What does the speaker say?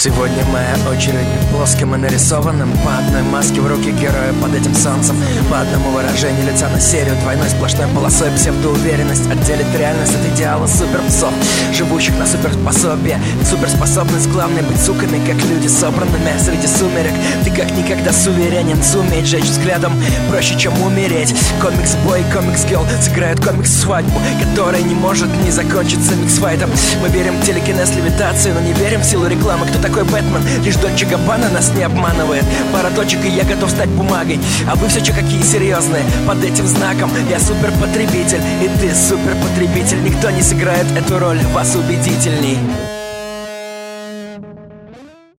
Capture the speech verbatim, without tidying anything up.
Сегодня моя очередь плоским и нарисованным по одной маске в руки героя под этим солнцем, по одному выражению лица на серию двойной сплошной полосой. Псевдоуверенность отделит реальность от идеала суперпсов, живущих на суперспособие. Суперспособность главной быть суками, как люди, собранными среди сумерек. Ты как никогда суверенен, суметь жечь взглядом проще, чем умереть. Комикс-бой, комикс-гелл сыграют комикс-свадьбу, которая не может не закончиться микс-файтом. Мы верим в телекинез, левитацию, но не верим в силу рекламы. Кто такой Бэтмен? Лишь Дольче Габбана нас не обманывает. Пара точек, и я готов стать бумагой. А вы все че какие серьезные? Под этим знаком я суперпотребитель, и ты суперпотребитель. Никто не сыграет эту роль вас убедительней.